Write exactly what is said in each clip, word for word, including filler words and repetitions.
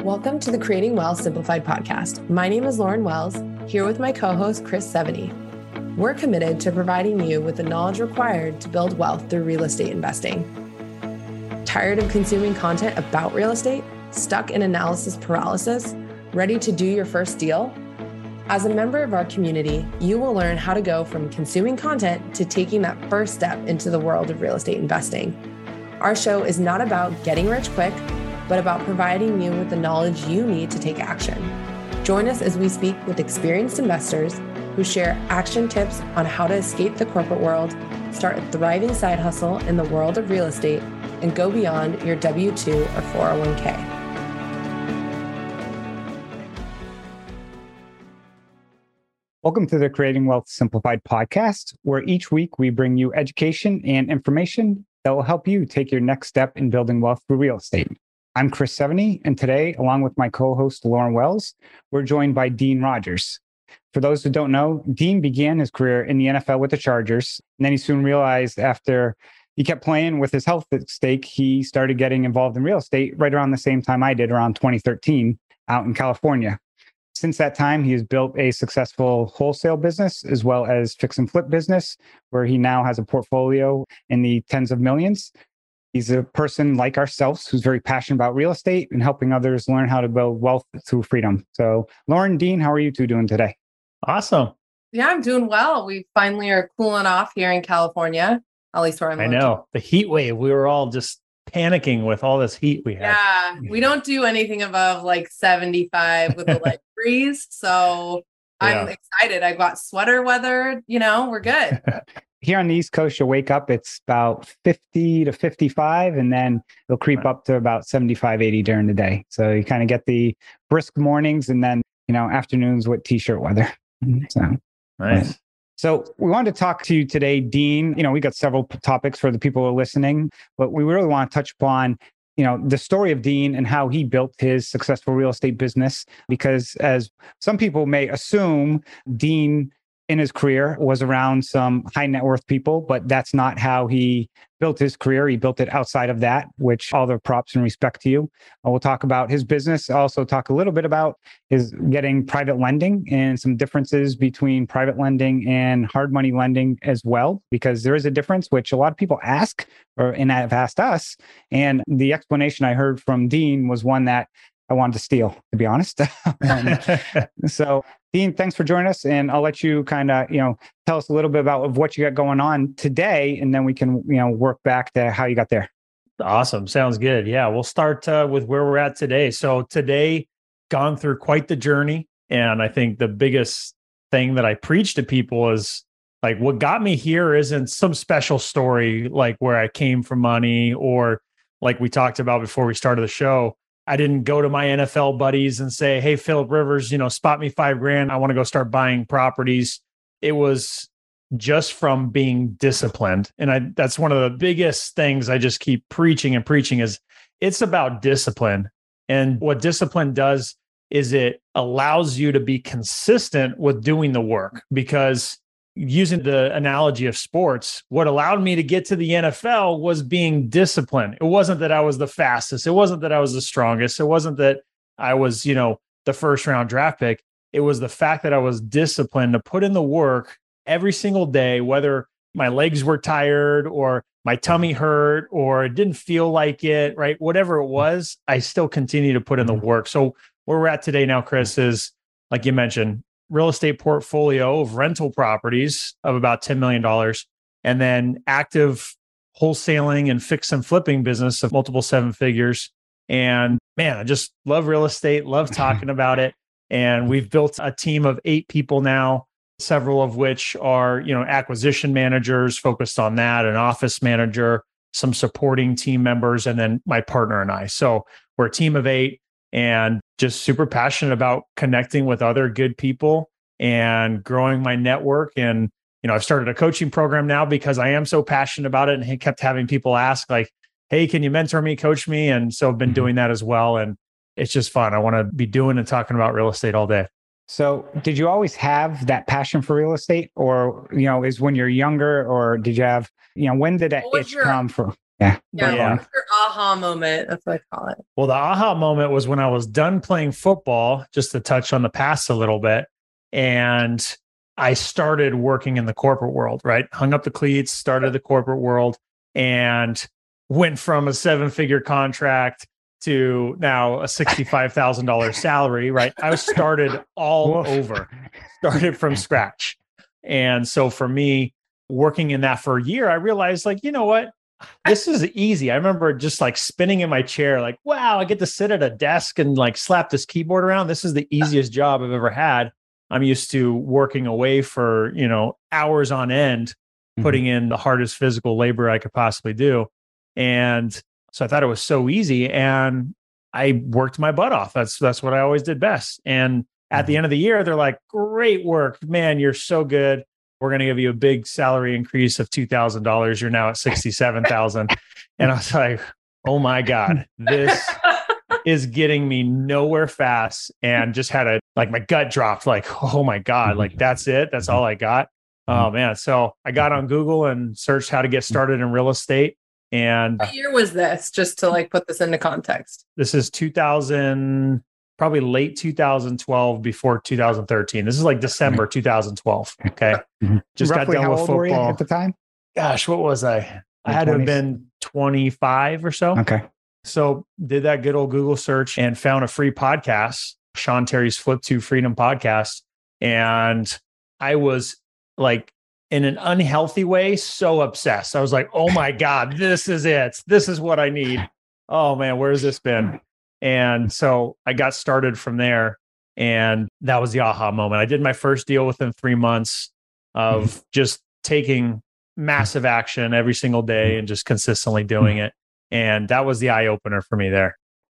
Welcome to the Creating Wealth Simplified podcast. My name is Lauren Wells, here with my co-host, Chris Seveny. We're committed to providing you with the knowledge required to build wealth through real estate investing. Tired of consuming content about real estate? Stuck in analysis paralysis? Ready to do your first deal? As a member of our community, you will learn how to go from consuming content to taking that first step into the world of real estate investing. Our show is not about getting rich quick, but about providing you with the knowledge you need to take action. Join us as we speak with experienced investors who share action tips on how to escape the corporate world, start a thriving side hustle in the world of real estate, and go beyond your W two or four oh one k. Welcome to the Creating Wealth Simplified podcast, where each week we bring you education and information that will help you take your next step in building wealth through real estate. I'm Chris Seveny, and today, along with my co-host Lauren Wells, we're joined by Dean Rogers. For those who don't know, Dean began his career in the N F L with the Chargers, and then he soon realized after he kept playing with his health at stake, he started getting involved in real estate right around the same time I did, around twenty thirteen, out in California. Since that time, he has built a successful wholesale business as well as fix and flip business, where he now has a portfolio in the tens of millions. He's a person like ourselves who's very passionate about real estate and helping others learn how to build wealth through freedom. So, Lauren, Dean, how are you two doing today? Awesome. Yeah, I'm doing well. We finally are cooling off here in California, at least where I'm I located. know. The heat wave, we were all just panicking with all this heat we had. Yeah, we don't do anything above like seventy-five with a light breeze. So I'm Yeah. excited. I got sweater weather. You know, we're good. Here on the East Coast, you'll wake up, it's about fifty to fifty-five, and then it'll creep Right. up to about seventy-five, eighty during the day. So you kind of get the brisk mornings and then, you know, afternoons with t-shirt weather. So, Nice. so we wanted to talk to you today, Dean. You know, we got several p- topics for the people who are listening, but we really want to touch upon, you know, the story of Dean and how he built his successful real estate business. Because as some people may assume, Dean in his career was around some high net worth people, but that's not how he built his career. He built it outside of that, which all the props and respect to you. Uh, We'll talk about his business, also talk a little bit about his getting private lending and some differences between private lending and hard money lending as well, because there is a difference, which a lot of people ask or and have asked us. And the explanation I heard from Dean was one that I wanted to steal, to be honest. um, so Dean, thanks for joining us. And I'll let you kind of, you know, tell us a little bit about what you got going on today, and then we can, you know, work back to how you got there. Awesome. Sounds good. Yeah. We'll start uh, with where we're at today. So today, gone through quite the journey. And I think the biggest thing that I preach to people is like, what got me here isn't some special story, like where I came from money, or like we talked about before we started the show. I didn't go to my N F L buddies and say, hey, Philip Rivers, you know, spot me five grand. I want to go start buying properties. It was just from being disciplined. And I, that's one of the biggest things I just keep preaching and preaching is it's about discipline. And what discipline does is it allows you to be consistent with doing the work. Because using the analogy of sports, what allowed me to get to the N F L was being disciplined. It wasn't that I was the fastest. It wasn't that I was the strongest. It wasn't that I was, you know, the first round draft pick. It was the fact that I was disciplined to put in the work every single day, whether my legs were tired or my tummy hurt or it didn't feel like it, right? Whatever it was, I still continue to put in the work. So where we're at today now, Chris, is like you mentioned, real estate portfolio of rental properties of about ten million dollars, and then active wholesaling and fix and flipping business of multiple seven figures. And man, I just love real estate, love talking about it. And we've built a team of eight people now, several of which are, you know, acquisition managers focused on that, an office manager, some supporting team members, and then my partner and I. So we're a team of eight. And just super passionate about connecting with other good people and growing my network. And, you know, I've started a coaching program now because I am so passionate about it, and he kept having people ask like, hey, can you mentor me, coach me? And so I've been doing that as well. And it's just fun. I want to be doing and talking about real estate all day. So did you always have that passion for real estate, or, you know, is when you're younger, or did you have, you know, when did that What was itch your- come from? Yeah. Yeah. Yeah. What's your aha moment? That's what I call it. Well, the aha moment was when I was done playing football, just to touch on the past a little bit. And I started working in the corporate world, right? Hung up the cleats, started the corporate world, and went from a seven figure contract to now a sixty-five thousand dollars salary, right? I was started all Woof. over, started from scratch. And so for me, working in that for a year, I realized, like, you know what? This is easy. I remember just like spinning in my chair, like, wow, I get to sit at a desk and like slap this keyboard around. This is the easiest job I've ever had. I'm used to working away for, you know, hours on end, putting in the hardest physical labor I could possibly do. And so I thought it was so easy, and I worked my butt off. That's that's what I always did best. And at the end of the year, they're like, great work, man, you're so good. We're going to give you a big salary increase of two thousand dollars. You're now at sixty-seven thousand dollars. And I was like, oh my God, this is getting me nowhere fast. And just had a, like my gut dropped, like, oh my God, like that's it. That's all I got. Oh man. So I got on Google and searched how to get started in real estate. And what year was this? Just to like put this into context. This is two thousand, probably late two thousand twelve, before two thousand thirteen. This is like December two thousand twelve. Okay. Just Roughly got done how with old were you football at the time? Gosh, what was I? I had to have been twenty-five or so. Okay. So did that good old Google search and found a free podcast, Sean Terry's Flip to Freedom podcast. And I was like, in an unhealthy way, so obsessed. I was like, oh my God, this is it. This is what I need. Oh man, where's this been? And so I got started from there. And that was the aha moment. I did my first deal within three months of just taking massive action every single day and just consistently doing it. And that was the eye opener for me there.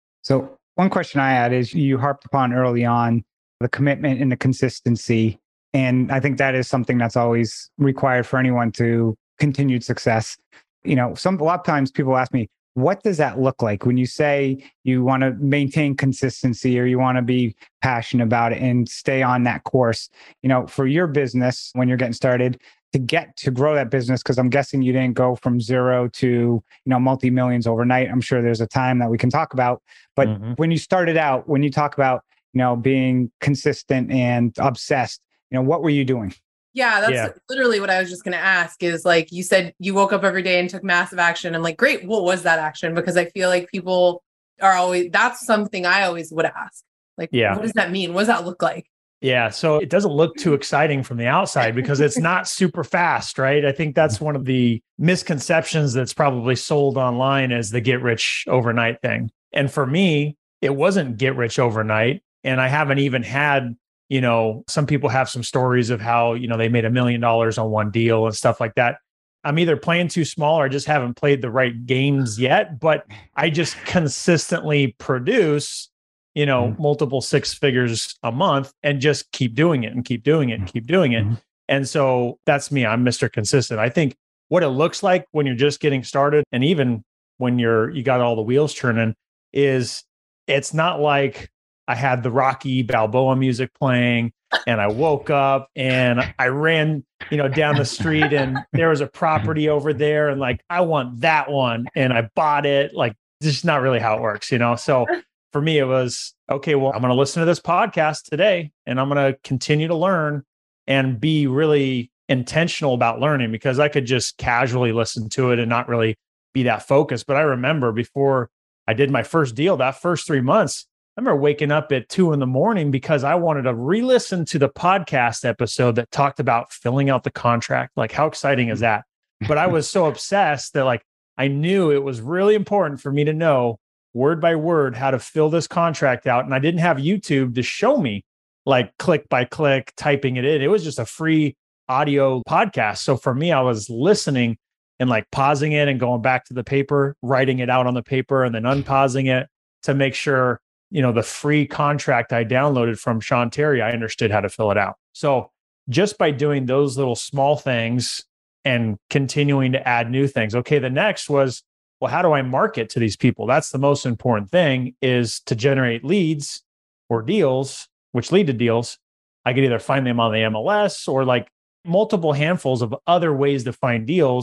So one question I had is, you harped upon early on the commitment and the consistency. And I think that is something that's always required for anyone to continued success. You know, some a lot of times people ask me, what does that look like when you say you want to maintain consistency or you want to be passionate about it and stay on that course? You know, for your business, when you're getting started, to get to grow that business, because I'm guessing you didn't go from zero to, you know, multi-millions overnight. I'm sure there's a time that we can talk about. But mm-hmm. when you started out, when you talk about, you know, being consistent and obsessed, you know, what were you doing? Yeah, that's Yeah. literally what I was just going to ask is, like, you said you woke up every day and took massive action. I'm like, great. What was that action? Because I feel like people are always, that's something I always would ask. Like, Yeah. what does that mean? What does that look like? Yeah. So it doesn't look too exciting from the outside because it's not super fast, right? I think that's one of the misconceptions that's probably sold online as the get rich overnight thing. And for me, it wasn't get rich overnight. And I haven't even had, you know, some people have some stories of how, you know, they made a million dollars on one deal and stuff like that. I'm either playing too small or just haven't played the right games yet, but I just consistently produce, you know, mm-hmm. multiple six figures a month and just keep doing it and keep doing it and keep doing it. Mm-hmm. And so that's me. I'm Mister Consistent. I think what it looks like when you're just getting started, and even when you're, you got all the wheels turning, is it's not like I had the Rocky Balboa music playing and I woke up and I ran, you know, down the street and there was a property over there and like, I want that one. And I bought it. Like, this is not really how it works, you know? So for me, it was, okay, well, I'm going to listen to this podcast today and I'm going to continue to learn and be really intentional about learning, because I could just casually listen to it and not really be that focused. But I remember before I did my first deal, that first three months, I remember waking up at two in the morning because I wanted to re-listen to the podcast episode that talked about filling out the contract. Like, how exciting is that? But I was so obsessed that, like, I knew it was really important for me to know word by word how to fill this contract out. And I didn't have YouTube to show me, like, click by click, typing it in. It was just a free audio podcast. So for me, I was listening and like pausing it and going back to the paper, writing it out on the paper, and then unpausing it to make sure, you know, the free contract I downloaded from Sean Terry, I understood how to fill it out. So just by doing those little small things and continuing to add new things. Okay, the next was, well, how do I market to these people? That's the most important thing, is to generate leads or deals, which lead to deals. I could either find them on the M L S or like multiple handfuls of other ways to find deals.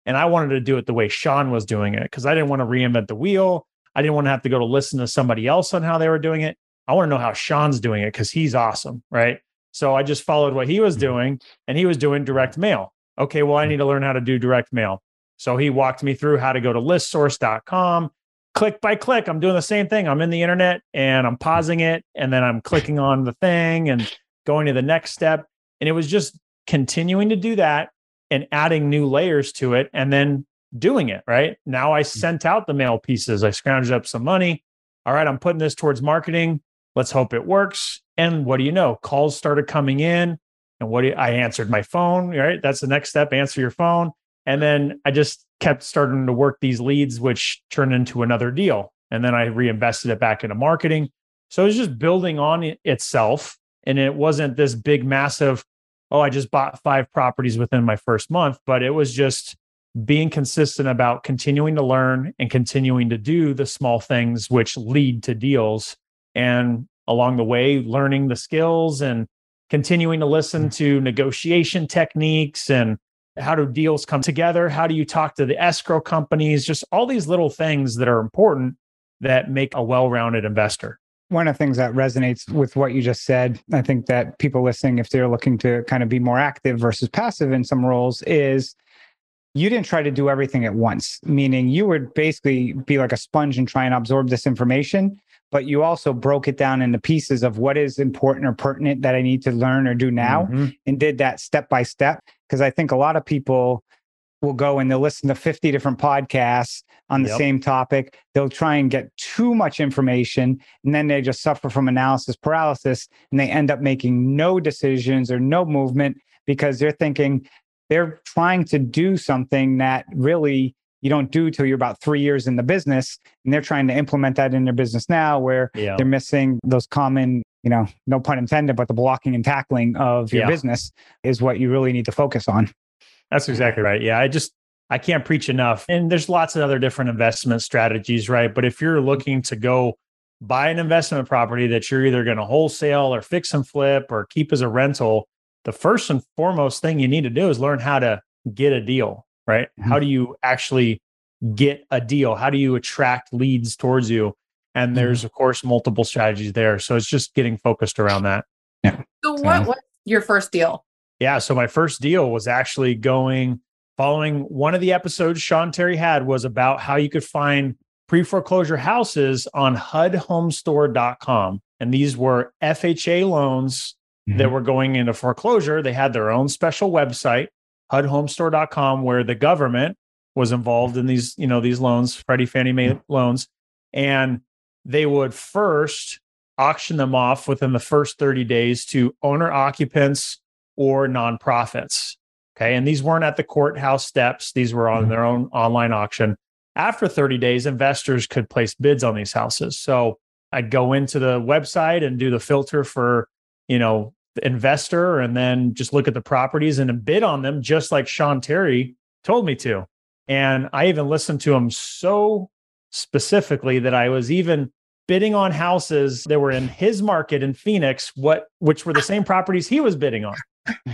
And I wanted to do it the way Sean was doing it because I didn't want to reinvent the wheel. I didn't want to have to go to listen to somebody else on how they were doing it. I want to know how Sean's doing it because he's awesome, right? So I just followed what he was doing, and he was doing direct mail. Okay, well, I need to learn how to do direct mail. So he walked me through how to go to list source dot com. Click by click, I'm doing the same thing. I'm in the internet and I'm pausing it, and then I'm clicking on the thing and going to the next step. And it was just continuing to do that and adding new layers to it and then doing it, right? Now I sent out the mail pieces. I scrounged up some money. All right, I'm putting this towards marketing. Let's hope it works. And what do you know? Calls started coming in. And what do you, I answered my phone, right? That's the next step, answer your phone. And then I just kept starting to work these leads, which turned into another deal. And then I reinvested it back into marketing. So it was just building on it itself. And it wasn't this big, massive, oh, I just bought five properties within my first month, but it was just being consistent about continuing to learn and continuing to do the small things which lead to deals. And along the way, learning the skills and continuing to listen to negotiation techniques and how do deals come together? How do you talk to the escrow companies? Just all these little things that are important that make a well-rounded investor. One of the things that resonates with what you just said, I think that people listening, if they're looking to kind of be more active versus passive in some roles, is you didn't try to do everything at once, meaning you would basically be like a sponge and try and absorb this information, but you also broke it down into pieces of what is important or pertinent that I need to learn or do now, mm-hmm. and did that step by step. Because I think a lot of people will go and they'll listen to fifty different podcasts on the yep. same topic. They'll try and get too much information, and then they just suffer from analysis paralysis, and they end up making no decisions or no movement because they're thinking they're trying to do something that really you don't do till you're about three years in the business, and they're trying to implement that in their business now, where yeah. they're missing those common, you know, no pun intended, but the blocking and tackling of your yeah. business is what you really need to focus on. That's exactly right. Yeah. I just, I can't preach enough. And there's lots of other different investment strategies, right? But if you're looking to go buy an investment property that you're either going to wholesale or fix and flip or keep as a rental, the first and foremost thing you need to do is learn how to get a deal, right? Mm-hmm. How do you actually get a deal? How do you attract leads towards you? And there's, mm-hmm. of course, multiple strategies there. So it's just getting focused around that. Yeah. So what was your first deal? Yeah. So my first deal was actually going, following one of the episodes Sean Terry had was about how you could find pre-foreclosure houses on H U D home store dot com. And these were F H A loans mm-hmm. that were going into foreclosure. They had their own special website, H U D home store dot com, where the government was involved in these, you know, these loans, Freddie, Fannie Mae loans. And they would first auction them off within the first thirty days to owner occupants or nonprofits. Okay. And these weren't at the courthouse steps. These were on their own online auction. After thirty days, investors could place bids on these houses. So I'd go into the website and do the filter for, you know, the investor, and then just look at the properties and bid on them, just like Sean Terry told me to. And I even listened to him so specifically that I was even bidding on houses that were in his market in Phoenix, what which were the same properties he was bidding on.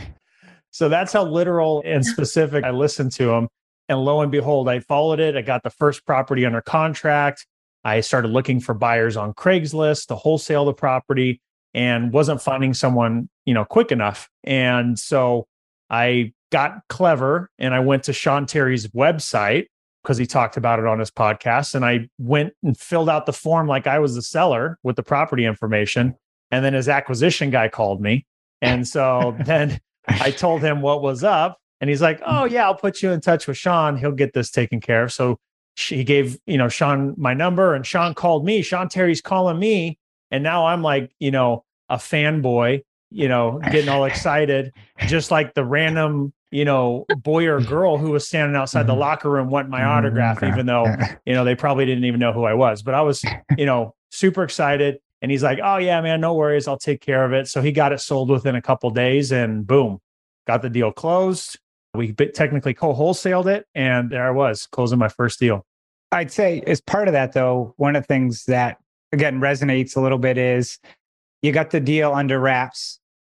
So that's how literal and specific I listened to him. And lo and behold, I followed it. I got the first property under contract. I started looking for buyers on Craigslist to wholesale the property, and wasn't finding someone, you know, quick enough. And so I got clever and I went to Sean Terry's website because he talked about it on his podcast. And I went and filled out the form like I was the seller with the property information. And then his acquisition guy called me. And so then I told him what was up. And he's like, oh, yeah, I'll put you in touch with Sean. He'll get this taken care of. So he gave, you know, Sean my number, and Sean called me. Sean Terry's calling me. And now I'm like, you know, a fanboy, you know, getting all excited, just like the random, you know, boy or girl who was standing outside the locker room wanting my autograph, even though, you know, they probably didn't even know who I was. But I was, you know, super excited. And he's like, oh, yeah, man, no worries. I'll take care of it. So he got it sold within a couple of days, and boom, got the deal closed. We technically co-wholesaled it. And there I was closing my first deal. I'd say as part of that, though, one of the things that, again, resonates a little bit is you got the deal under wraps.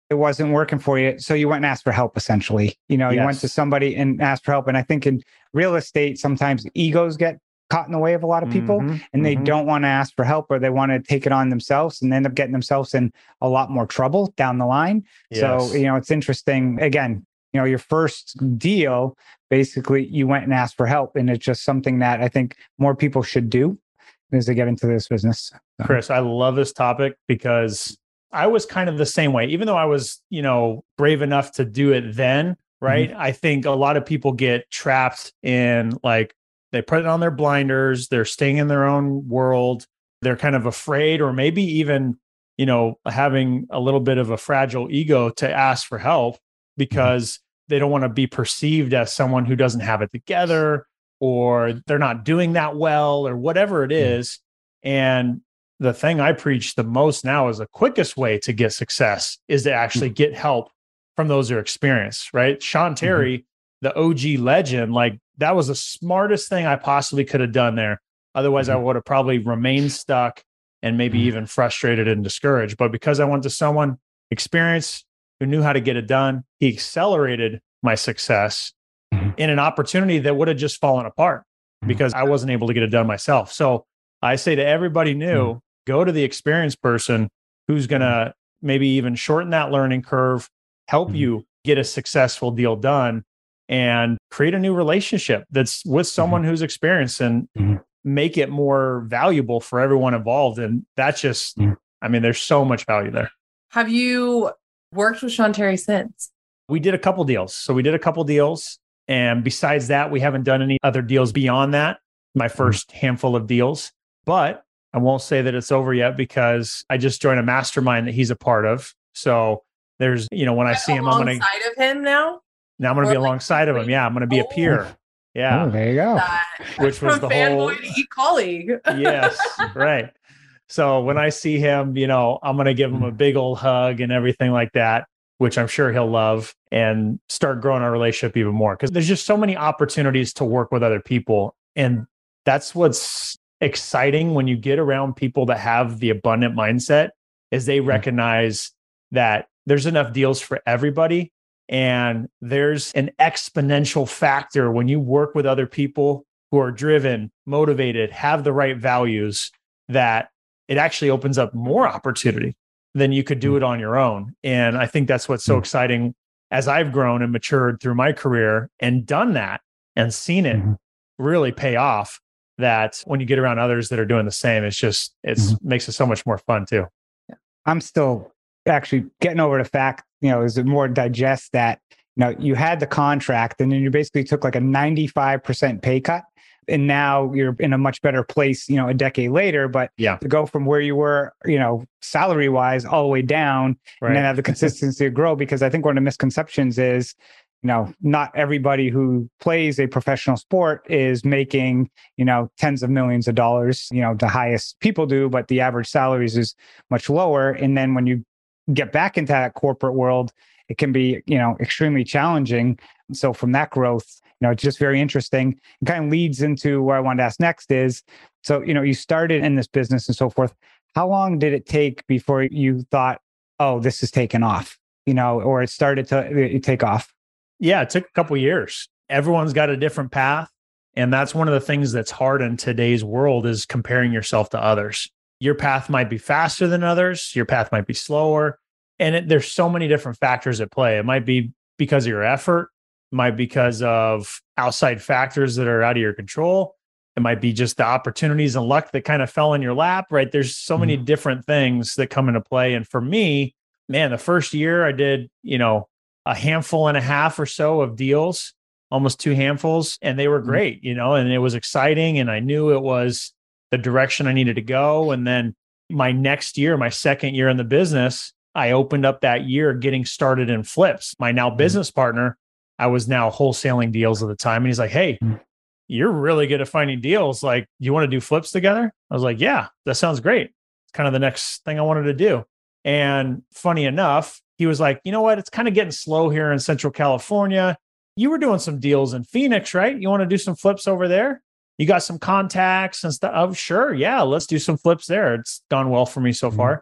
it wasn't working for you. So you went and asked for help, essentially. You know, you Yes. went to somebody and asked for help. And I think in real estate, sometimes egos get caught in the way of a lot of people Mhm, and they mhm. don't want to ask for help, or they want to take it on themselves and end up getting themselves in a lot more trouble down the line. So, Yes. you know, it's interesting. Again, you know, your first deal, basically you went and asked for help. And it's just something that I think more people should do as they get into this business. So. Chris, I love this topic because I was kind of the same way, even though I was, you know, brave enough to do it then, right? Mm-hmm. I think a lot of people get trapped in like, they put it on their blinders, they're staying in their own world, they're kind of afraid, or maybe even, you know, having a little bit of a fragile ego to ask for help because mm-hmm. they don't want to be perceived as someone who doesn't have it together, or they're not doing that well, or whatever it is. Mm-hmm. And the thing I preach the most now is the quickest way to get success is to actually mm-hmm. get help from those who are experienced, right? Sean Terry, mm-hmm. the O G legend, like that was the smartest thing I possibly could have done there. Otherwise, mm-hmm. I would have probably remained stuck and maybe mm-hmm. even frustrated and discouraged. But because I went to someone experienced who knew how to get it done, he accelerated my success mm-hmm. in an opportunity that would have just fallen apart mm-hmm. because I wasn't able to get it done myself. So I say to everybody new, mm-hmm. go to the experienced person who's going to maybe even shorten that learning curve, help mm-hmm. you get a successful deal done, and create a new relationship that's with someone mm-hmm. who's experienced and mm-hmm. make it more valuable for everyone involved. And that's just, mm-hmm. I mean, there's so much value there. Have you worked with Sean Terry since? We did a couple deals. So we did a couple deals. And besides that, we haven't done any other deals beyond that, my first mm-hmm. handful of deals. But I won't say that it's over yet because I just joined a mastermind that he's a part of. So there's, you know, when I see him, I'm going to alongside of him now. Now I'm going to be like, alongside of him. Yeah, I'm going to be oh, a peer. Yeah, oh, there you go. Which was the whole colleague. Yes, right. So when I see him, you know, I'm going to give him a big old hug and everything like that, which I'm sure he'll love, and start growing our relationship even more. Because there's just so many opportunities to work with other people, and that's what's exciting when you get around people that have the abundant mindset, is they recognize that there's enough deals for everybody. And there's an exponential factor when you work with other people who are driven, motivated, have the right values, that it actually opens up more opportunity than you could do it on your own. And I think that's what's so exciting as I've grown and matured through my career and done that and seen it really pay off, that when you get around others that are doing the same, it's just, it's mm-hmm. makes it so much more fun too. I'm still actually getting over the fact, you know, is it more digest that, you know, you had the contract and then you basically took like a ninety-five percent pay cut. And now you're in a much better place, you know, a decade later, but yeah. to go from where you were, you know, salary wise all the way down right. and then have the consistency to grow, because I think one of the misconceptions is, you know, not everybody who plays a professional sport is making, you know, tens of millions of dollars. You know, the highest people do, but the average salaries is much lower. And then when you get back into that corporate world, it can be, you know, extremely challenging. So from that growth, you know, it's just very interesting. It kind of leads into where I wanted to ask next is, so, you know, you started in this business and so forth. How long did it take before you thought, oh, this is taking off, you know, or it started to take off? Yeah, it took a couple of years. Everyone's got a different path. And that's one of the things that's hard in today's world, is comparing yourself to others. Your path might be faster than others. Your path might be slower. And it, there's so many different factors at play. It might be because of your effort. It might be because of outside factors that are out of your control. It might be just the opportunities and luck that kind of fell in your lap, right? There's so many mm-hmm. different things that come into play. And for me, man, the first year I did, you know, a handful and a half or so of deals, almost two handfuls, and they were great, you know, and it was exciting. And I knew it was the direction I needed to go. And then my next year, my second year in the business, I opened up that year getting started in flips. My now business partner, I was now wholesaling deals at the time. And he's like, hey, you're really good at finding deals. Like, you want to do flips together? I was like, yeah, that sounds great. It's kind of the next thing I wanted to do. And funny enough, he was like, you know what? It's kind of getting slow here in Central California. You were doing some deals in Phoenix, right? You want to do some flips over there? You got some contacts and stuff? Oh, sure. Yeah, let's do some flips there. It's gone well for me so far.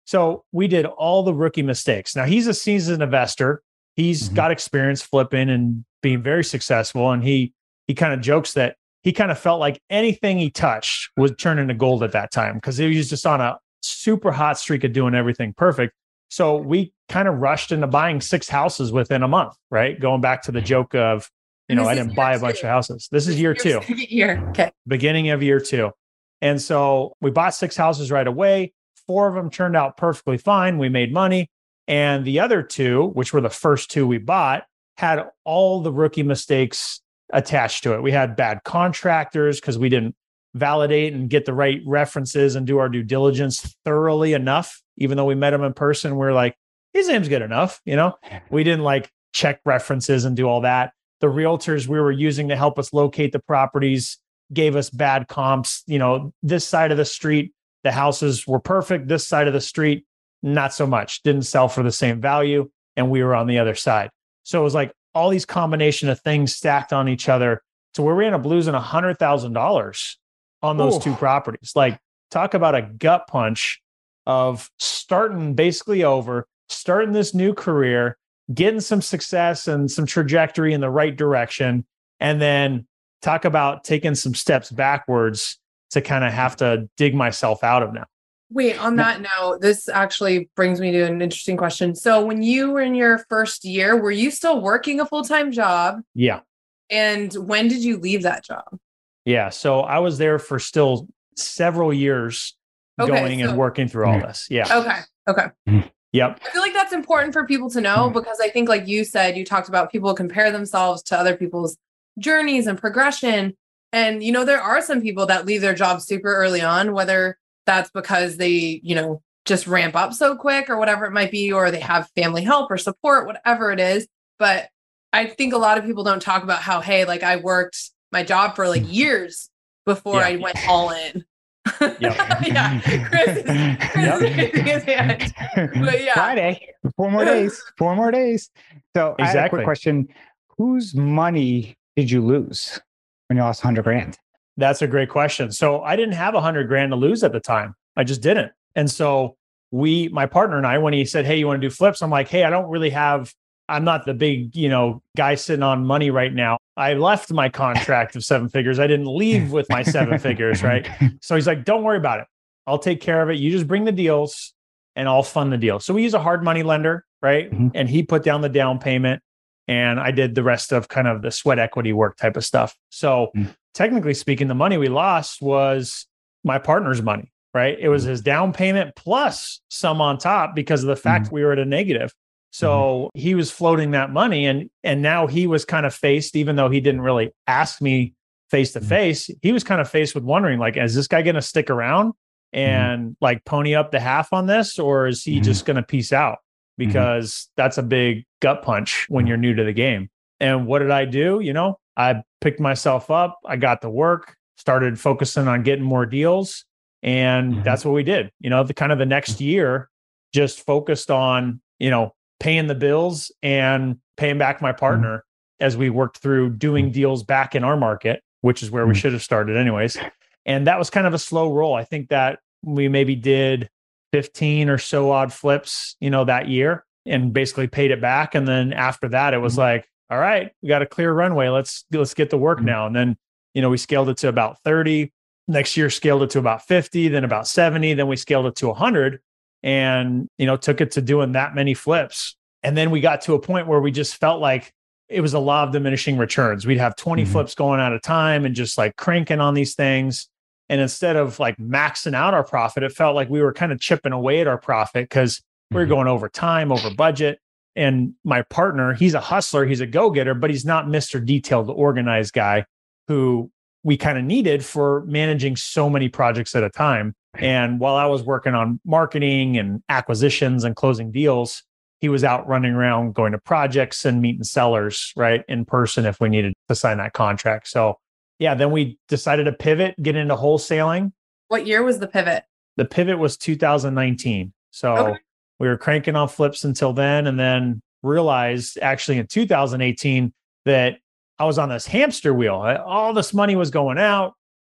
So we did all the rookie mistakes. Now he's a seasoned investor. He's mm-hmm. got experience flipping and being very successful. And he, he kind of jokes that he kind of felt like anything he touched would turn into gold at that time, because he was just on a super hot streak of doing everything perfect. So we kind of rushed into buying six houses within a month, right? Going back to the joke of, you know, I didn't buy a bunch of houses. This is year two. Year. Okay. Beginning of year two. And so we bought six houses right away. Four of them turned out perfectly fine. We made money. And the other two, which were the first two we bought, had all the rookie mistakes attached to it. We had bad contractors because we didn't validate and get the right references and do our due diligence thoroughly enough. Even though we met him in person, we're like, his name's good enough. You know, we didn't like check references and do all that. The realtors we were using to help us locate the properties gave us bad comps. You know, this side of the street, the houses were perfect. This side of the street, not so much. Didn't sell for the same value. And we were on the other side. So it was like all these combination of things stacked on each other to where we ended up losing one hundred thousand dollars on those Ooh. two properties. Like, talk about a gut punch of starting basically over, starting this new career, getting some success and some trajectory in the right direction. And then talk about taking some steps backwards to kind of have to dig myself out of now. Wait, on that note, this actually brings me to an interesting question. So when you were in your first year, were you still working a full-time job? Yeah. And when did you leave that job? Yeah. So I was there for still several years okay, going so, and working through all this. Yeah. Okay. Okay. Yep. I feel like that's important for people to know, because I think, like you said, you talked about people compare themselves to other people's journeys and progression. And, you know, there are some people that leave their jobs super early on, whether that's because they, you know, just ramp up so quick or whatever it might be, or they have family help or support, whatever it is. But I think a lot of people don't talk about how, hey, like I worked my job for like years before yeah. I went all in. Yep. yeah. Chris is, Chris yep. is raising his hand. But yeah. Friday, four more days, four more days. So exactly. I have a quick question. Whose money did you lose when you lost one hundred grand? That's a great question. So I didn't have one hundred grand to lose at the time. I just didn't. And so we, my partner and I, when he said, hey, you want to do flips? I'm like, hey, I don't really have, I'm not the big, you know, guy sitting on money right now. I left my contract of seven figures. I didn't leave with my seven figures, right? So he's like, don't worry about it. I'll take care of it. You just bring the deals and I'll fund the deal. So we use a hard money lender, right? Mm-hmm. And he put down the down payment and I did the rest of kind of the sweat equity work type of stuff. So mm-hmm. technically speaking, the money we lost was my partner's money, right? It was his down payment plus some on top because of the fact mm-hmm. we were at a negative. So mm-hmm. he was floating that money and, and now he was kind of faced, even though he didn't really ask me face to face, he was kind of faced with wondering, like, is this guy going to stick around and mm-hmm. like pony up the half on this, or is he mm-hmm. just going to peace out? Because mm-hmm. that's a big gut punch when you're new to the game. And what did I do? You know, I picked myself up. I got to work, started focusing on getting more deals. And mm-hmm. that's what we did. You know, the kind of the next year just focused on, you know, paying the bills and paying back my partner mm-hmm. as we worked through doing deals back in our market, which is where mm-hmm. we should have started anyways. And that was kind of a slow roll. I think that we maybe did fifteen or so odd flips, you know, that year and basically paid it back. And then after that, it was mm-hmm. like, all right, we got a clear runway. Let's, let's get to work mm-hmm. now. And then, you know, we scaled it to about thirty. Next year, scaled it to about fifty, then about seventy. Then we scaled it to one hundred and, you know, took it to doing that many flips. And then we got to a point where we just felt like it was a law of diminishing returns. We'd have twenty mm-hmm. flips going at a time and just like cranking on these things. And instead of like maxing out our profit, it felt like we were kind of chipping away at our profit because we were going over time, over budget. And my partner, he's a hustler, he's a go-getter, but he's not Mister Detailed, organized guy who we kind of needed for managing so many projects at a time. And while I was working on marketing and acquisitions and closing deals, he was out running around going to projects and meeting sellers, right, in person if we needed to sign that contract. So yeah, then we decided to pivot, get into wholesaling. What year was the pivot? The pivot was two thousand nineteen. So okay. we were cranking on flips until then, and then realized actually in two thousand eighteen that I was on this hamster wheel. All this money was going out.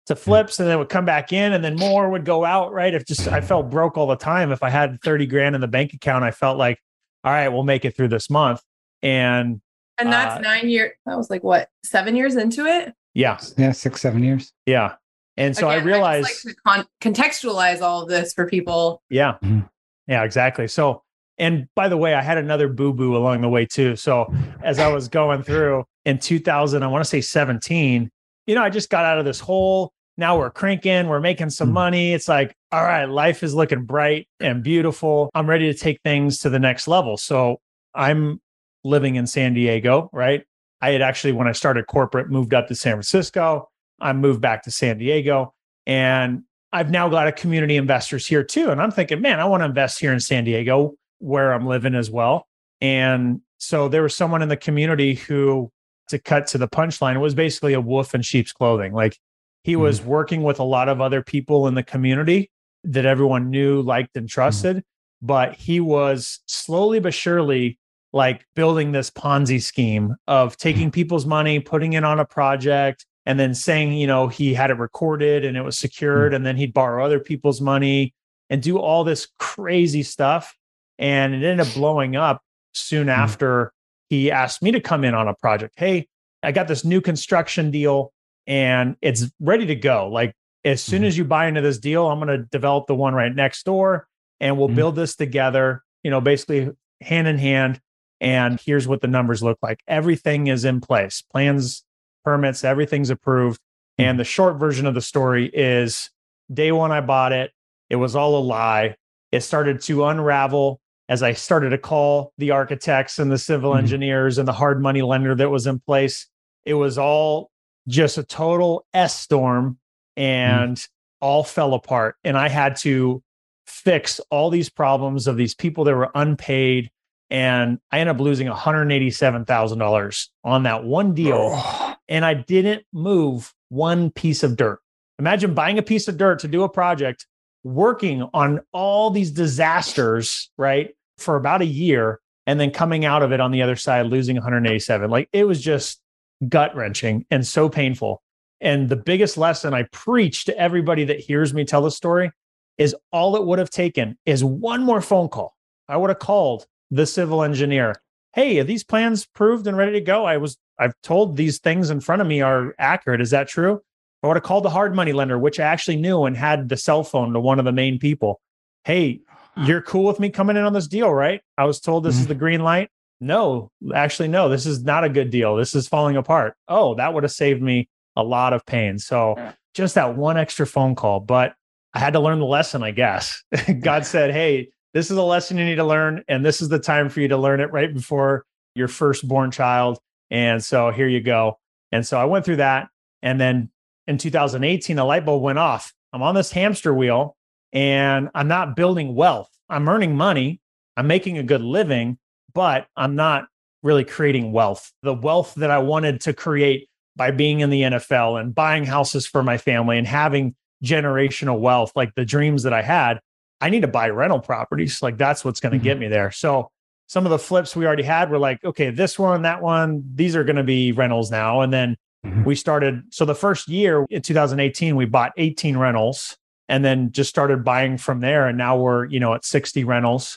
to flips, and then it would come back in, and then more would go out, right? If just, I felt broke all the time. If I had thirty grand in the bank account, I felt like, all right, we'll make it through this month. And And that's uh, nine years. That was like what, seven years into it? Yeah. Yeah. Six, seven years. Yeah. And so Again, I realized I just like to con- contextualize all of this for people. Yeah. Mm-hmm. Yeah, exactly. So, and by the way, I had another boo-boo along the way too. So as I was going through in two thousand, I want to say seventeen, you know, I just got out of this hole. Now we're cranking, we're making some money. It's like, all right, life is looking bright and beautiful. I'm ready to take things to the next level. So I'm living in San Diego, right? I had actually, when I started corporate, moved up to San Francisco. I moved back to San Diego, and I've now got a community investors here too. And I'm thinking, man, I want to invest here in San Diego where I'm living as well. And so there was someone in the community who, to cut to the punchline, was basically a wolf in sheep's clothing. Like he was mm-hmm. working with a lot of other people in the community that everyone knew, liked, and trusted. Mm-hmm. But he was slowly but surely like building this Ponzi scheme of taking people's money, putting it on a project, and then saying, you know, he had it recorded and it was secured. Mm-hmm. And then he'd borrow other people's money and do all this crazy stuff. And it ended up blowing up soon mm-hmm. after he asked me to come in on a project. Hey, I got this new construction deal and it's ready to go. Like as soon mm-hmm. as you buy into this deal, I'm going to develop the one right next door and we'll mm-hmm. build this together, you know, basically hand in hand. And here's what the numbers look like. Everything is in place. Plans, permits, everything's approved. Mm-hmm. And the short version of the story is day one, I bought it. It was all a lie. It started to unravel as I started to call the architects and the civil mm-hmm. engineers and the hard money lender that was in place. It was all just a total S storm and mm-hmm. all fell apart. And I had to fix all these problems of these people that were unpaid. And I ended up losing one hundred eighty-seven thousand dollars on that one deal. Oh. And I didn't move one piece of dirt. Imagine buying a piece of dirt to do a project, working on all these disasters, right, for about a year, and then coming out of it on the other side, losing one hundred eighty-seven. Like it was just gut wrenching and so painful. And the biggest lesson I preach to everybody that hears me tell the story is all it would have taken is one more phone call. I would have called the civil engineer. Hey, are these plans proved and ready to go? I was, I've told these things in front of me are accurate. Is that true? I would have called the hard money lender, which I actually knew and had the cell phone to one of the main people. Hey, you're cool with me coming in on this deal, right? I was told this mm-hmm. is the green light. No, actually, no, this is not a good deal. This is falling apart. Oh, that would have saved me a lot of pain. So just that one extra phone call, but I had to learn the lesson, I guess. God said, hey, this is a lesson you need to learn. And this is the time for you to learn it right before your firstborn child. And so here you go. And so I went through that. And then in two thousand eighteen, the light bulb went off. I'm on this hamster wheel and I'm not building wealth. I'm earning money. I'm making a good living, but I'm not really creating wealth. The wealth that I wanted to create by being in the N F L and buying houses for my family and having generational wealth, like the dreams that I had, I need to buy rental properties. Like that's what's going to mm-hmm. get me there. So some of the flips we already had were like, okay, this one, that one, these are going to be rentals now. And then mm-hmm. we started. So the first year in two thousand eighteen, we bought eighteen rentals and then just started buying from there. And now we're, you know, at sixty rentals,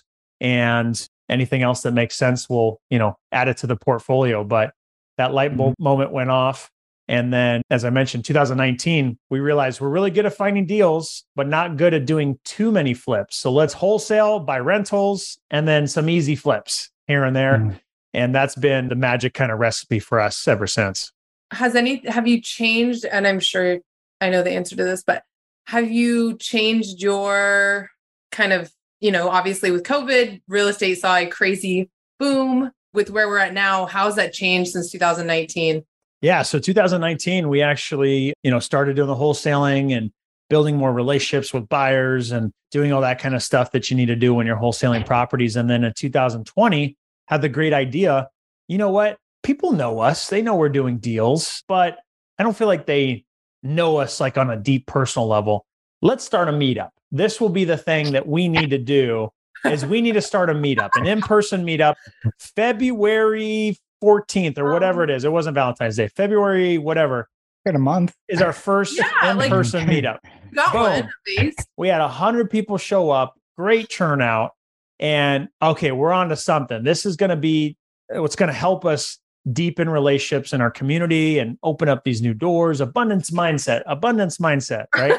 and anything else that makes sense, we'll, you know, add it to the portfolio. But that light bulb mm-hmm. moment went off. And then, as I mentioned, two thousand nineteen, we realized we're really good at finding deals, but not good at doing too many flips. So let's wholesale, buy rentals, and then some easy flips here and there. Mm. And that's been the magic kind of recipe for us ever since. Has any, have you changed? And I'm sure I know the answer to this, but have you changed your kind of, you know, obviously with COVID, real estate saw a crazy boom. With where we're at now, how's that changed since two thousand nineteen? Yeah. So two thousand nineteen, we actually, you know, started doing the wholesaling and building more relationships with buyers and doing all that kind of stuff that you need to do when you're wholesaling properties. And then in two thousand twenty, had the great idea, you know what? People know us. They know we're doing deals, but I don't feel like they know us like on a deep personal level. Let's start a meetup. This will be the thing that we need to do is we need to start a meetup, an in-person meetup, February fourteenth or whatever it is. It wasn't Valentine's Day, February, whatever. In a month. is our first Yeah, like- in-person meetup. Got Boom. one at least. We had a hundred people show up, great turnout. And okay, we're on to something. This is going to be what's going to help us deepen relationships in our community and open up these new doors. Abundance mindset, abundance mindset, right?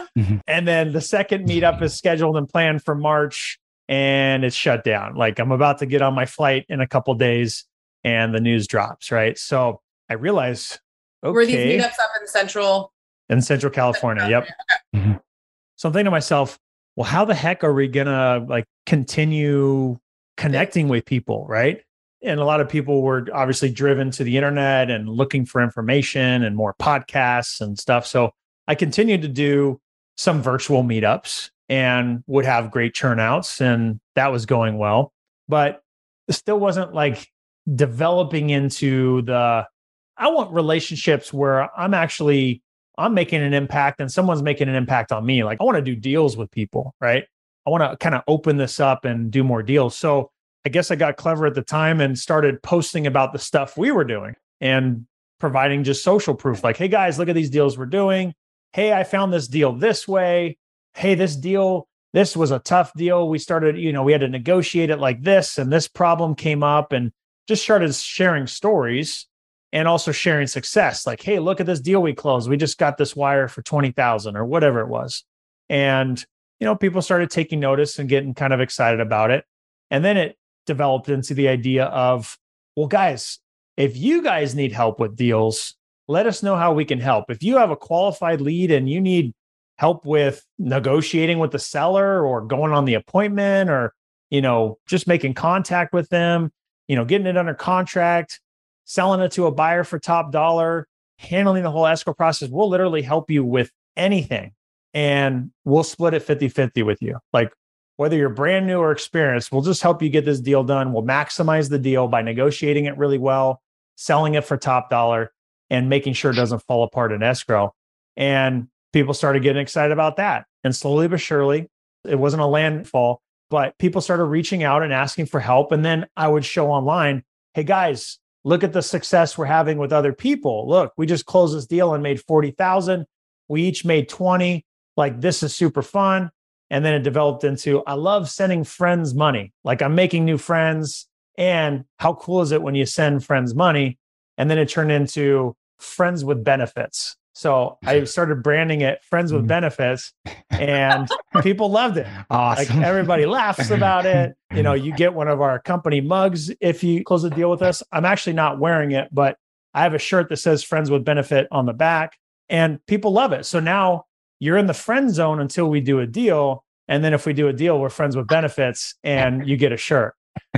And then the second meetup is scheduled and planned for March, and it's shut down. Like I'm about to get on my flight in a couple days, and the news drops, right? So I realized, okay, Were these meetups up in Central? in Central California, yep. Mhm. So I'm thinking to myself, well, how the heck are we gonna like continue connecting with people, right? And a lot of people were obviously driven to the internet and looking for information and more podcasts and stuff. So I continued to do some virtual meetups and would have great turnouts, and that was going well. But it still wasn't like developing into the, I want relationships where I'm actually, I'm making an impact and someone's making an impact on me. Like I want to do deals with people, right? I want to kind of open this up and do more deals. So I guess I got clever at the time and started posting about the stuff we were doing and providing just social proof. Like, hey guys, look at these deals we're doing. Hey, I found this deal this way. Hey, this deal, this was a tough deal. We started, you know, we had to negotiate it like this, and this problem came up, and just started sharing stories and also sharing success. Like, hey, look at this deal we closed. We just got this wire for twenty thousand or whatever it was. And, you know, people started taking notice and getting kind of excited about it. And then it developed into the idea of, well, guys, if you guys need help with deals, let us know how we can help. If you have a qualified lead and you need help with negotiating with the seller or going on the appointment or, you know, just making contact with them, you know, getting it under contract, selling it to a buyer for top dollar, handling the whole escrow process, we'll literally help you with anything. And we'll split it fifty-fifty with you. Like whether you're brand new or experienced, we'll just help you get this deal done. We'll maximize the deal by negotiating it really well, selling it for top dollar, and making sure it doesn't fall apart in escrow. And people started getting excited about that. And slowly but surely, it wasn't a landfall, but people started reaching out and asking for help. And then I would show online, hey guys, look at the success we're having with other people. Look, we just closed this deal and made forty thousand. We each made twenty. Like, this is super fun. And then it developed into, I love sending friends money. Like, I'm making new friends. And how cool is it when you send friends money? And then it turned into friends with benefits. So I started branding it friends with benefits, and people loved it. Awesome. Like, everybody laughs about it. You know, you get one of our company mugs if you close a deal with us. I'm actually not wearing it, but I have a shirt that says friends with benefit on the back, and people love it. So now you're in the friend zone until we do a deal. And then if we do a deal, we're friends with benefits and you get a shirt.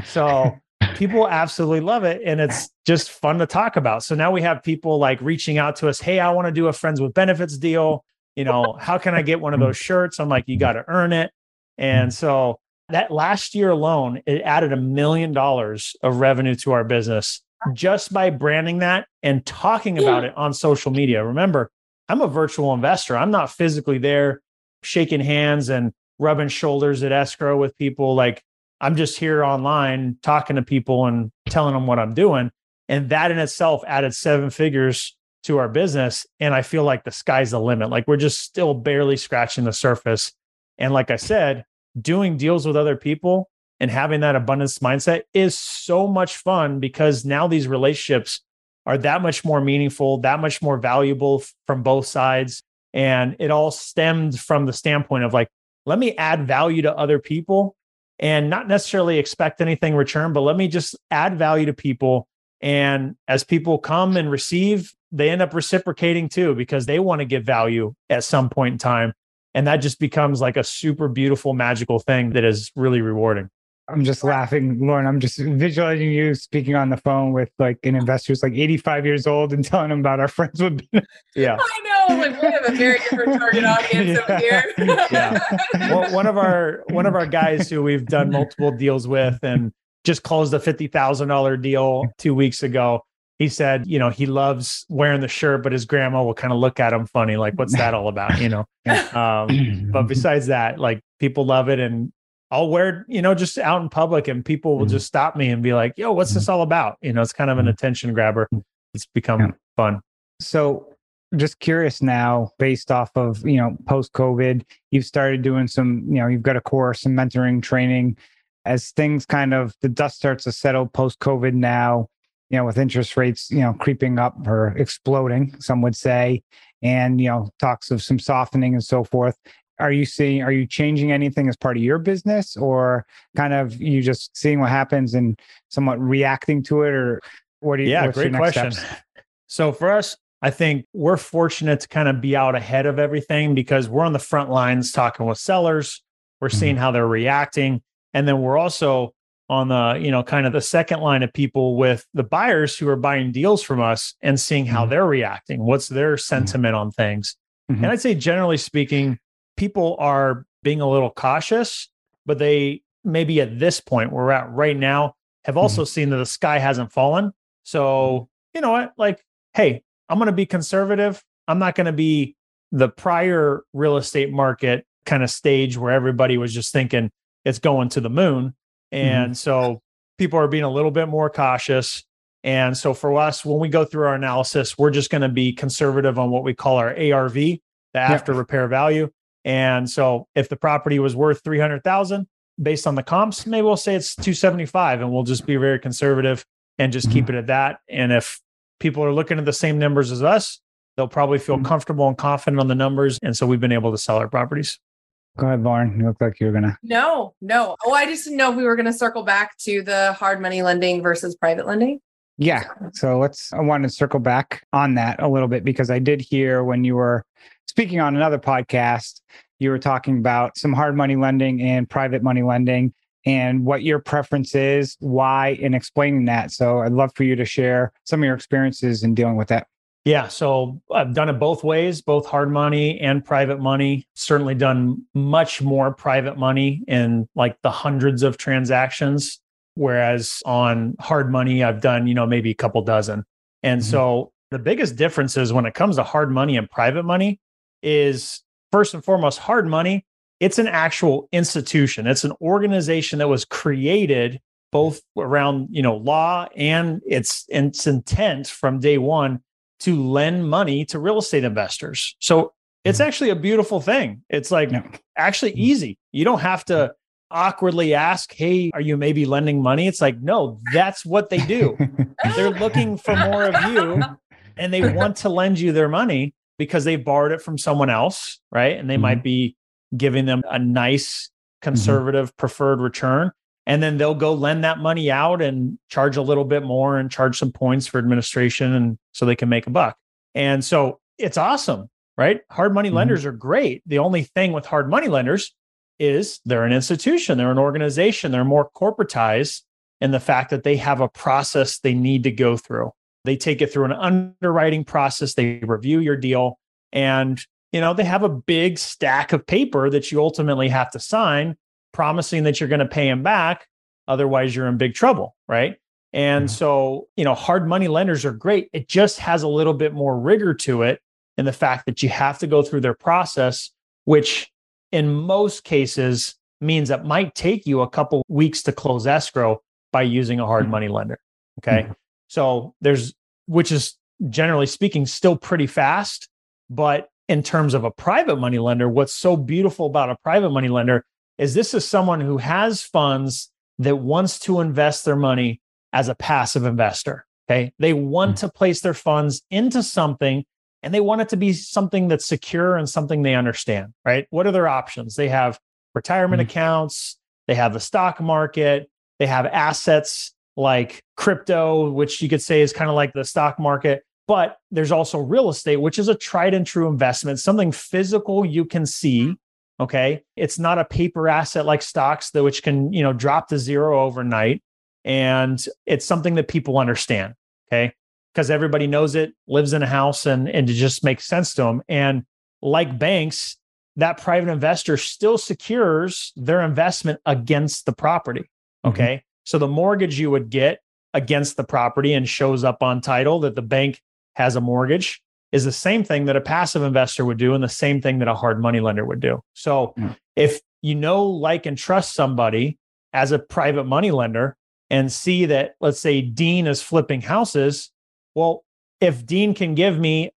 So people absolutely love it. And it's just fun to talk about. So now we have people like reaching out to us. Hey, I want to do a friends with benefits deal. You know, how can I get one of those shirts? I'm like, you got to earn it. And so that last year alone, it added a million dollars of revenue to our business just by branding that and talking about it on social media. Remember, I'm a virtual investor. I'm not physically there shaking hands and rubbing shoulders at escrow with people. Like, I'm just here online talking to people and telling them what I'm doing. And that in itself added seven figures to our business. And I feel like the sky's the limit. Like, we're just still barely scratching the surface. And like I said, doing deals with other people and having that abundance mindset is so much fun, because now these relationships are that much more meaningful, that much more valuable from both sides. And it all stemmed from the standpoint of like, let me add value to other people and not necessarily expect anything in return, but let me just add value to people. And as people come and receive, they end up reciprocating too, because they want to give value at some point in time. And that just becomes like a super beautiful, magical thing that is really rewarding. I'm just laughing, Lauren. I'm just visualizing you speaking on the phone with like an investor who's like eighty-five years old and telling them about our friends with benefits. Yeah. I know. Like, we have a very different target audience over here. Yeah. Well, one of our one of our guys who we've done multiple deals with and just closed a fifty thousand dollars deal two weeks ago. He said, you know, he loves wearing the shirt, but his grandma will kind of look at him funny, like, what's that all about? You know. Um, but besides that, like, people love it. And I'll wear it, you know, just out in public, and people will just stop me and be like, yo, what's this all about? You know, it's kind of an attention grabber. It's become Yeah. fun. So Just curious now, based off of, you know, post-COVID, you've started doing some, you know, you've got a course, some mentoring training. As things kind of, the dust starts to settle post-COVID now, you know, with interest rates, you know, creeping up or exploding, some would say, and, you know, talks of some softening and so forth. Are you seeing, are you changing anything as part of your business, or kind of you just seeing what happens and somewhat reacting to it? Or what do you, yeah, what's great your next question. steps? So for us, I think we're fortunate to kind of be out ahead of everything because we're on the front lines talking with sellers. We're Mm-hmm. seeing how they're reacting. And then we're also on the, you know, kind of the second line of people with the buyers who are buying deals from us and seeing how Mm-hmm. they're reacting. What's their sentiment on things? Mm-hmm. And I'd say generally speaking, people are being a little cautious, but they maybe at this point where we're at right now have also Mm-hmm. seen that the sky hasn't fallen. So, you know what, like, hey, I'm going to be conservative. I'm not going to be the prior real estate market kind of stage where everybody was just thinking it's going to the moon. And Mm-hmm. so people are being a little bit more cautious. And so for us, when we go through our analysis, we're just going to be conservative on what we call our A R V, the after Yep. repair value. And so if the property was worth three hundred thousand based on the comps, maybe we'll say it's two seventy-five, and we'll just be very conservative and just Mm-hmm. keep it at that. And if people are looking at the same numbers as us, they'll probably feel Mm-hmm. comfortable and confident on the numbers. And so we've been able to sell our properties. Go ahead, Lauren. You look like you're going to. No, no. Oh, I just didn't know if we were going to circle back to the hard money lending versus private lending. Yeah. So let's, I wanted to circle back on that a little bit because I did hear when you were speaking on another podcast, you were talking about some hard money lending and private money lending and what your preference is, why, and explaining that. So I'd love for you to share some of your experiences in dealing with that. Yeah. So I've done it both ways, both hard money and private money. Certainly done much more private money in like the hundreds of transactions. Whereas on hard money, I've done, you know, maybe a couple dozen. And Mm-hmm. so the biggest differences when it comes to hard money and private money is first and foremost, hard money. It's an actual institution. It's an organization that was created both around, you know, law and its, its intent from day one to lend money to real estate investors. So it's actually a beautiful thing. It's like Yeah. actually easy. You don't have to awkwardly ask, hey, are you maybe lending money? It's like, no, that's what they do. They're looking for more of you and they want to lend you their money because they borrowed it from someone else, right? And they Mhm. might be giving them a nice conservative preferred return. And then they'll go lend that money out and charge a little bit more and charge some points for administration. And so they can make a buck. And so it's awesome, right? Hard money Mhm. lenders are great. The only thing with hard money lenders is they're an institution, they're an organization, they're more corporatized in the fact that they have a process they need to go through. They take it through an underwriting process, they review your deal, and you know, they have a big stack of paper that you ultimately have to sign, promising that you're going to pay them back. Otherwise, you're in big trouble, right? And Yeah. so, you know, hard money lenders are great. It just has a little bit more rigor to it in the fact that you have to go through their process, which in most cases means it might take you a couple weeks to close escrow by using a hard money lender. Okay. Mhm. So there's, which is generally speaking, still pretty fast. But in terms of a private money lender, what's so beautiful about a private money lender is this is someone who has funds that wants to invest their money as a passive investor. Okay. They want to place their funds into something and they want it to be something that's secure and something they understand, right? What are their options? They have retirement Mhm. accounts, they have the stock market, they have assets like crypto, which you could say is kind of like the stock market. But there's also real estate, which is a tried and true investment, something physical you can see. Okay. It's not a paper asset like stocks, that which can, you know, drop to zero overnight. And it's something that people understand. Okay. Because everybody knows it, lives in a house, and, and it just makes sense to them. And like banks, that private investor still secures their investment against the property. Okay. Mm-hmm. So the mortgage you would get against the property and shows up on title that the bank has a mortgage is the same thing that a passive investor would do and the same thing that a hard money lender would do. So mm-hmm. if you know, like, and trust somebody as a private money lender and see that, let's say Dean is flipping houses, well, if Dean can give me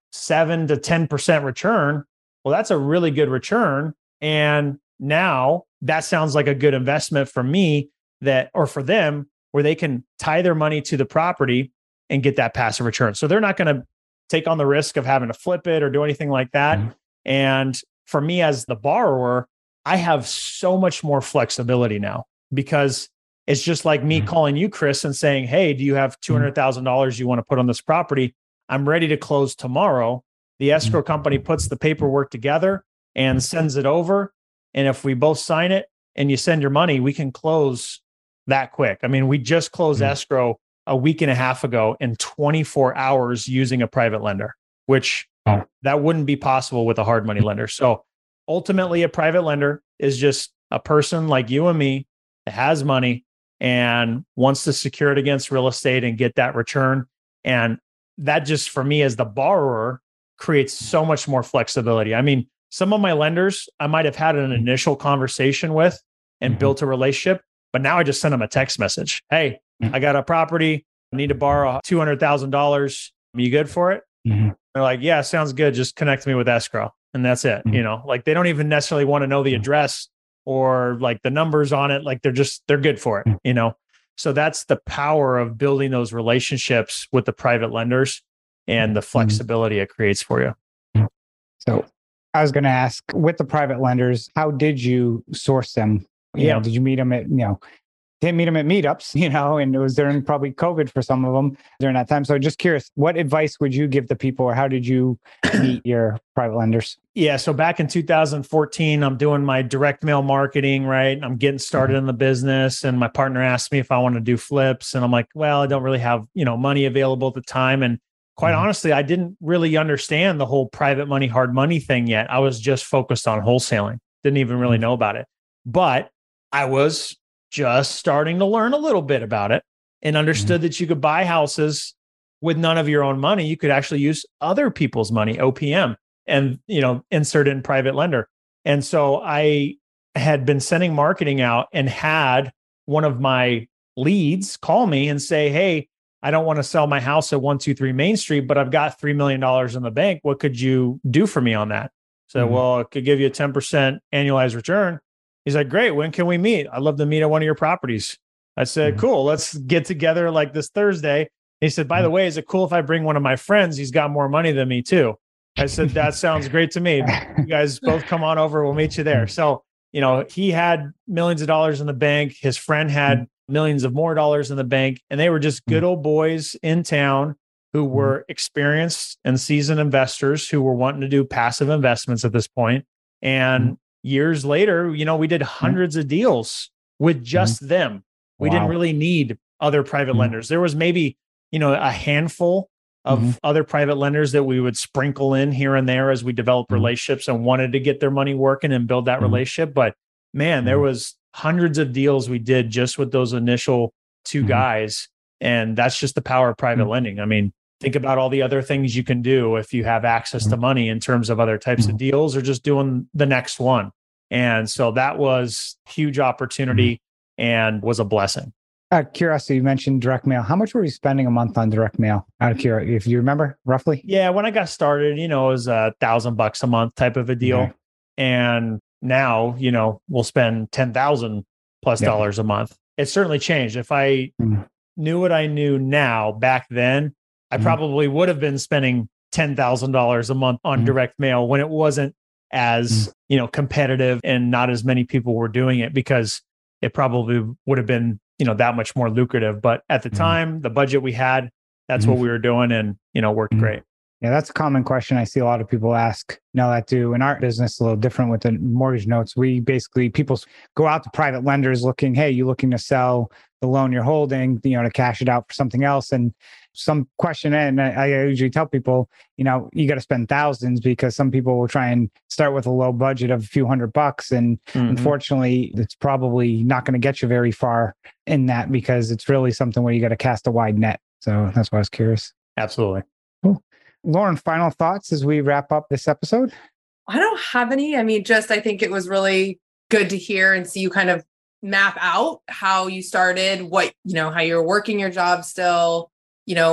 seven to ten percent return. Well, that's a really good return. And now that sounds like a good investment for me that, or for them, where they can tie their money to the property and get that passive return. So they're not going to take on the risk of having to flip it or do anything like that. Mm-hmm. And for me as the borrower, I have so much more flexibility now because it's just like me mm-hmm. calling you, Chris, and saying, hey, do you have two hundred thousand dollars you want to put on this property? I'm ready to close tomorrow. The escrow company puts the paperwork together and sends it over. And if we both sign it and you send your money, we can close that quick. I mean, we just closed mm-hmm. escrow a week and a half ago in twenty-four hours using a private lender, which oh. that wouldn't be possible with a hard money lender. So ultimately, a private lender is just a person like you and me that has money and wants to secure it against real estate and get that return. And that just, for me as the borrower, creates so much more flexibility. I mean, some of my lenders, I might have had an initial conversation with and mm-hmm. built a relationship, but now I just send them a text message. Hey, mm-hmm. I got a property. I need to borrow two hundred thousand dollars. Are you good for it? Mm-hmm. They're like, yeah, sounds good. Just connect me with escrow. And that's it. Mm-hmm. You know, like they don't even necessarily want to know the address or like the numbers on it. Like they're just, they're good for it, you know? So that's the power of building those relationships with the private lenders and the flexibility mm-hmm. it creates for you. So I was going to ask, with the private lenders, how did you source them? You yeah. know, did you meet them at, you know, didn't meet them at meetups, you know, and it was during probably COVID for some of them during that time. So just curious, what advice would you give the people, or how did you meet your private lenders? Yeah. So back in two thousand fourteen, I'm doing my direct mail marketing, right? I'm getting started mm-hmm. in the business, and my partner asked me if I want to do flips. And I'm like, well, I don't really have, you know, money available at the time. And quite mm-hmm. honestly, I didn't really understand the whole private money, hard money thing yet. I was just focused on wholesaling. Didn't even really mm-hmm. know about it, but I was just starting to learn a little bit about it and understood mm-hmm. that you could buy houses with none of your own money. You could actually use other people's money, O P M, and, you know, insert it in private lender. And so I had been sending marketing out and had one of my leads call me and say, hey, I don't want to sell my house at one two three Main Street, but I've got three million dollars in the bank. What could you do for me on that? So, mm-hmm. well, I could give you a ten percent annualized return. He's like, great. When can we meet? I'd love to meet at one of your properties. I said, mm-hmm. cool. Let's get together like this Thursday. He said, by the way, is it cool if I bring one of my friends? He's got more money than me too. I said, that sounds great to me. You guys both come on over. We'll meet you there. So, you know, he had millions of dollars in the bank. His friend had millions of more dollars in the bank. And they were just good old boys in town who were experienced and seasoned investors who were wanting to do passive investments at this point. And years later, you know, we did hundreds mm-hmm. of deals with just mm-hmm. them. We wow. didn't really need other private mm-hmm. lenders. There was maybe, you know, a handful of mm-hmm. other private lenders that we would sprinkle in here and there as we developed mm-hmm. relationships and wanted to get their money working and build that mm-hmm. relationship. But man, mm-hmm. there was hundreds of deals we did just with those initial two mm-hmm. guys. And that's just the power of private mm-hmm. lending. I mean, think about all the other things you can do if you have access to money in terms of other types of deals or just doing the next one. And so that was a huge opportunity and was a blessing. Out of curiosity, you mentioned direct mail. How much were you spending a month on direct mail? Out of curiosity, if you remember roughly? Yeah, when I got started, you know, it was a thousand bucks a month type of a deal. Okay. And now, you know, we'll spend ten thousand plus yeah. dollars a month. It's certainly changed. If I mm. knew what I knew now back then, I mm-hmm. probably would have been spending ten thousand dollars a month on mm-hmm. direct mail when it wasn't as, mm-hmm. you know, competitive and not as many people were doing it, because it probably would have been, you know, that much more lucrative. But at the mm-hmm. time, the budget we had, that's mm-hmm. what we were doing, and, you know, worked mm-hmm. great. Yeah, that's a common question I see a lot of people ask. Now that do in our business a little different with the mortgage notes. We basically, people go out to private lenders looking, hey, you looking to sell the loan you're holding, you know, to cash it out for something else. And some question, and I, I usually tell people, you know, you got to spend thousands, because some people will try and start with a low budget of a few hundred bucks. And mm-hmm. unfortunately, it's probably not going to get you very far in that, because it's really something where you got to cast a wide net. So that's why I was curious. Absolutely. Cool. Lauren, final thoughts as we wrap up this episode? I don't have any. I mean, just I think it was really good to hear and see you kind of map out how you started, what, you know, how you're working your job still, you know,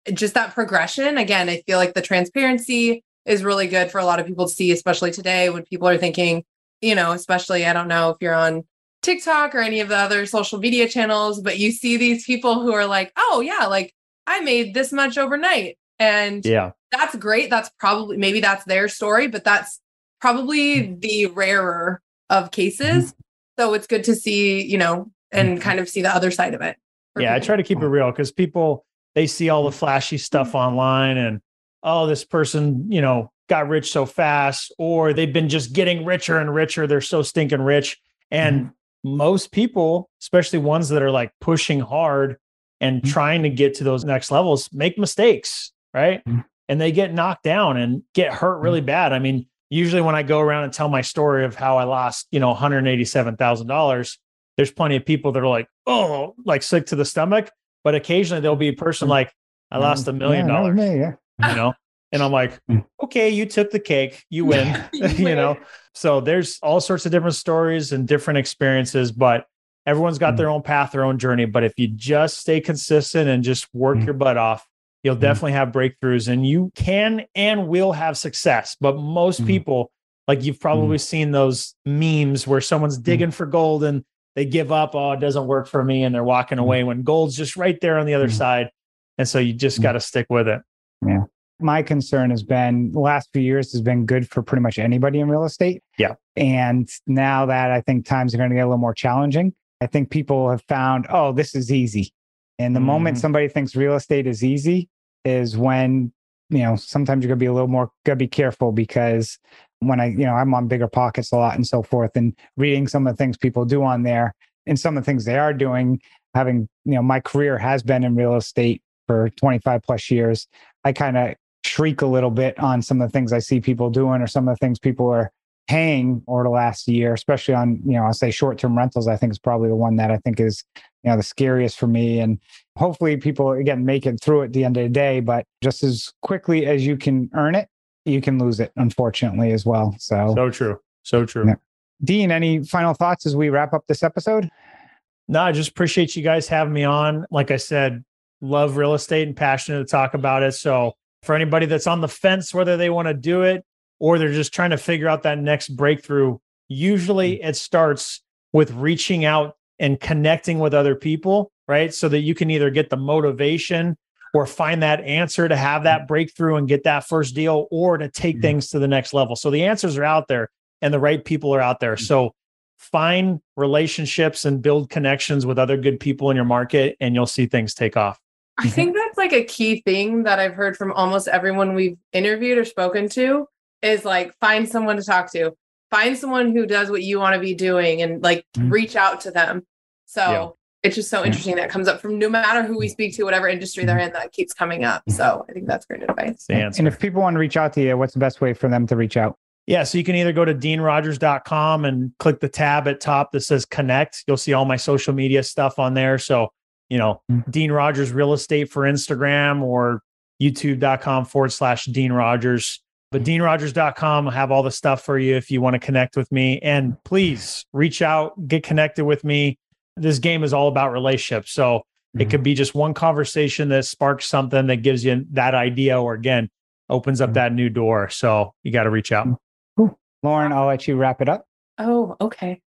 just that progression. Again, I feel like the transparency is really good for a lot of people to see, especially today when people are thinking, you know, especially, I don't know if you're on TikTok or any of the other social media channels, but you see these people who are like, oh yeah, like I made this much overnight. And yeah, that's great. That's probably, maybe that's their story, but that's probably the rarer of cases. So it's good to see, you know, and kind of see the other side of it. Yeah, people. I try to keep it real because people, they see all the flashy stuff online and, oh, this person, you know, got rich so fast, or they've been just getting richer and richer. They're so stinking rich. And mm-hmm. most people, especially ones that are like pushing hard and mm-hmm. trying to get to those next levels, make mistakes, right? Mm-hmm. And they get knocked down and get hurt really mm-hmm. bad. I mean, usually when I go around and tell my story of how I lost, you know, one hundred eighty-seven thousand dollars, there's plenty of people that are like, oh, like sick to the stomach. But occasionally there'll be a person like, I lost a million yeah, dollars, me, yeah. you know? And I'm like, okay, you took the cake, you win, you know? So there's all sorts of different stories and different experiences, but everyone's got their own path, their own journey. But if you just stay consistent and just work your butt off, you'll definitely have breakthroughs, and you can and will have success. But most people, like you've probably seen those memes where someone's digging for gold and they give up. Oh, it doesn't work for me. And they're walking away when gold's just right there on the other side. And so you just got to stick with it. Yeah. My concern has been the last few years has been good for pretty much anybody in real estate. Yeah. And now that I think times are going to get a little more challenging, I think people have found, oh, this is easy. And the mm. moment somebody thinks real estate is easy is when, you know, sometimes you're going to be a little more, got to be careful, because when I, you know, I'm on Bigger Pockets a lot and so forth, and reading some of the things people do on there and some of the things they are doing, having, you know, my career has been in real estate for twenty-five plus years. I kind of shriek a little bit on some of the things I see people doing, or some of the things people are paying over the last year, especially on, you know, I'll say short-term rentals. I think is probably the one that I think is, you know, the scariest for me. And hopefully people, again, make it through at the end of the day, but just as quickly as you can earn it, you can lose it, unfortunately, as well. So, so true. So true. Yeah. Dean, any final thoughts as we wrap up this episode? No, I just appreciate you guys having me on. Like I said, love real estate and passionate to talk about it. So for anybody that's on the fence, whether they want to do it or they're just trying to figure out that next breakthrough, usually it starts with reaching out and connecting with other people, right? So that you can either get the motivation or find that answer to have that breakthrough and get that first deal, or to take mm-hmm. things to the next level. So the answers are out there and the right people are out there. So find relationships and build connections with other good people in your market, and you'll see things take off. I think that's like a key thing that I've heard from almost everyone we've interviewed or spoken to, is like, find someone to talk to, find someone who does what you want to be doing, and like mm-hmm. reach out to them. So yeah. It's just so interesting that comes up from no matter who we speak to, whatever industry they're in, that keeps coming up. So I think that's great advice. And if people want to reach out to you, what's the best way for them to reach out? Yeah. So you can either go to dean rogers dot com and click the tab at top that says connect. You'll see all my social media stuff on there. So, you know, mm-hmm. Dean Rogers Real Estate for Instagram, or youtube.com forward slash Dean Rogers. But dean rogers dot com will have all the stuff for you if you want to connect with me. And please reach out, get connected with me. This game is all about relationships. So mm-hmm. it could be just one conversation that sparks something that gives you that idea, or again, opens up that new door. So you got to reach out. Cool. Lauren, I'll let you wrap it up. Oh, okay.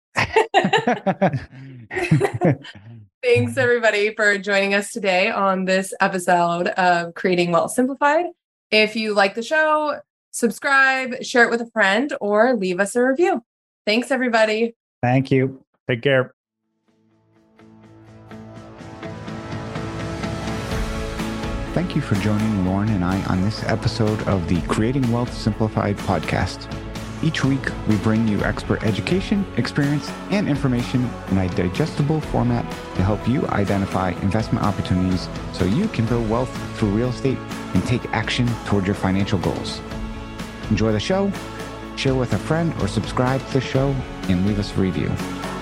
Thanks, everybody, for joining us today on this episode of Creating Wealth Simplified. If you like the show, subscribe, share it with a friend, or leave us a review. Thanks, everybody. Thank you. Take care. Thank you for joining Lauren and I on this episode of the Creating Wealth Simplified podcast. Each week, we bring you expert education, experience, and information in a digestible format to help you identify investment opportunities so you can build wealth through real estate and take action toward your financial goals. Enjoy the show, share with a friend, or subscribe to the show and leave us a review.